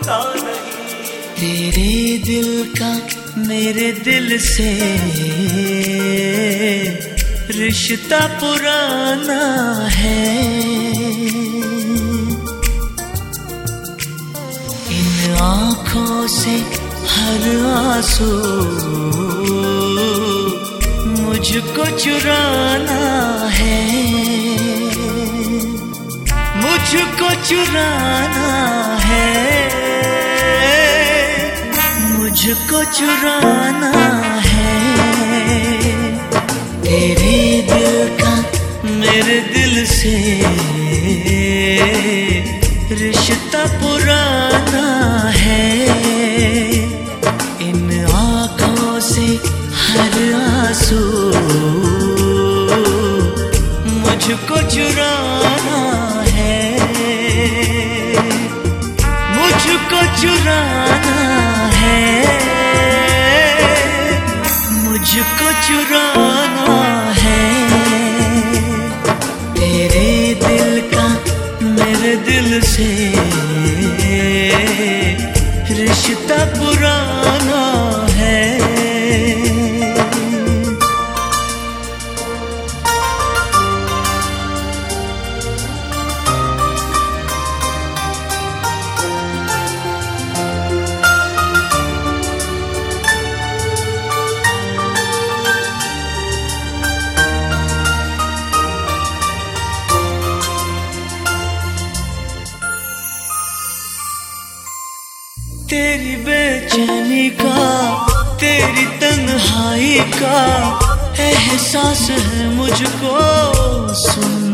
भूलता नहीं। तेरे दिल का मेरे दिल से रिश्ता पुराना है। इन आँखों से हर आंसू मुझको चुराना है, मुझको चुराना है, मुझको चुराना है। तेरे दिल का मेरे दिल से रिश्ता पुराना है। इन आँखों से हर आंसू मुझको चुराना है, मुझको चुराना है, मुझको चुराना है। तेरे दिल का मेरे दिल से रिश्ता पुराना है। तेरी बेचैनी का, तेरी तन्हाई का एहसास है मुझको, सुन।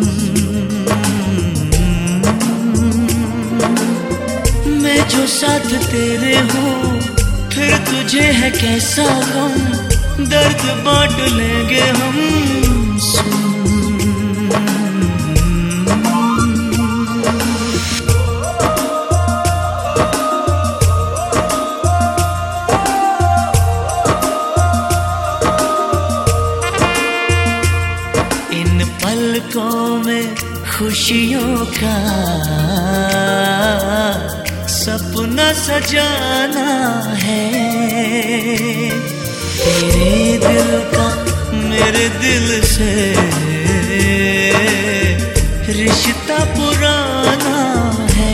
मैं जो साथ तेरे हूँ, फिर तुझे है कैसा गम, दर्द बांट लेंगे हम, सुन। पलकों में खुशियों का सपना सजाना है। तेरे दिल का मेरे दिल से रिश्ता पुराना है।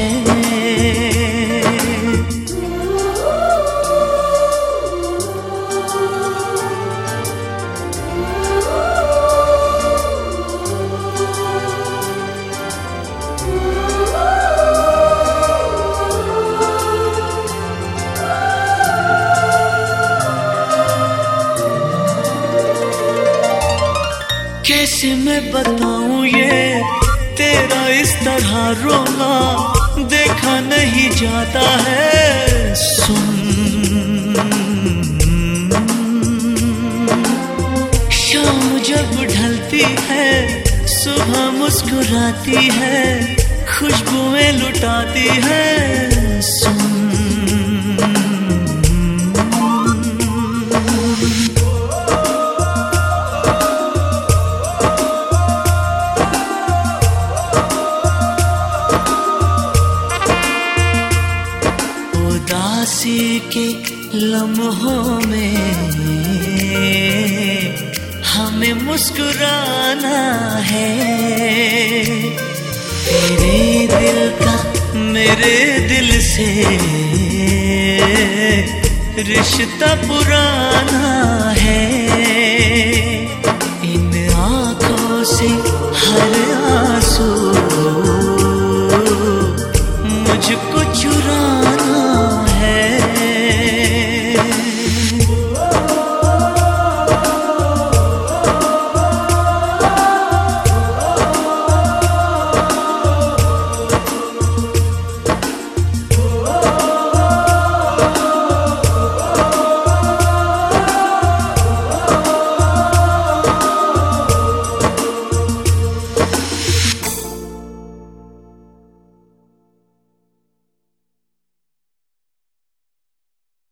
कैसे मैं बताऊं ये तेरा इस तरह रोना, देखा नहीं जाता है, सुन। शाम जब ढलती है, सुबह मुस्कुराती है, खुशबुएं लुटाती है, सुन। उदासी के लम्हों में हमें मुस्कुराना है। तेरे दिल का मेरे दिल से रिश्ता पुराना है। इन आँखों से हर